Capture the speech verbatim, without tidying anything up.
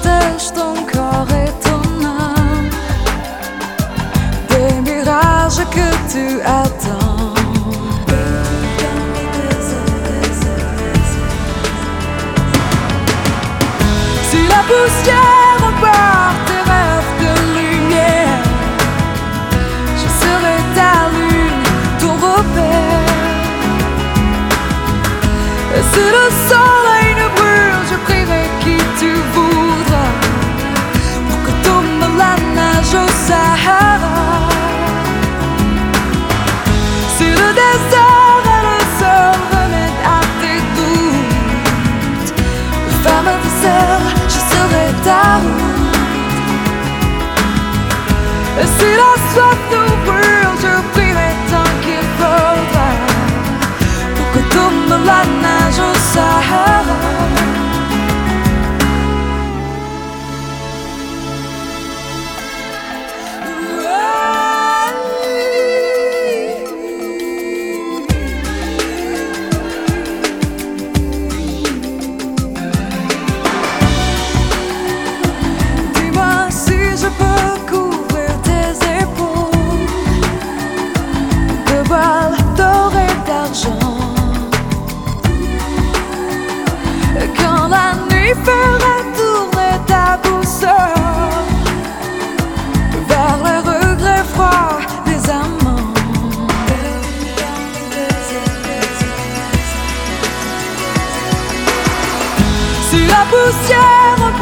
protège ton corps et ton âme des mirages que tu attends. Si la poussière emporte tes rêves de lumière, je serai ta lune, ton repère. Et si le soleil ne brûle, je prierai qui tu voudras pour que tombe la nage au Sahara. Si le désert est le seul remède à tes doutes, femme vaisselle, je serai ta route. Et si la soif nous brûle, je prierai tant qu'il faudra pour que tombe la nage au Sahara. Quand la nuit fera tourner ta boussole vers les regrets froids des amants, si la poussière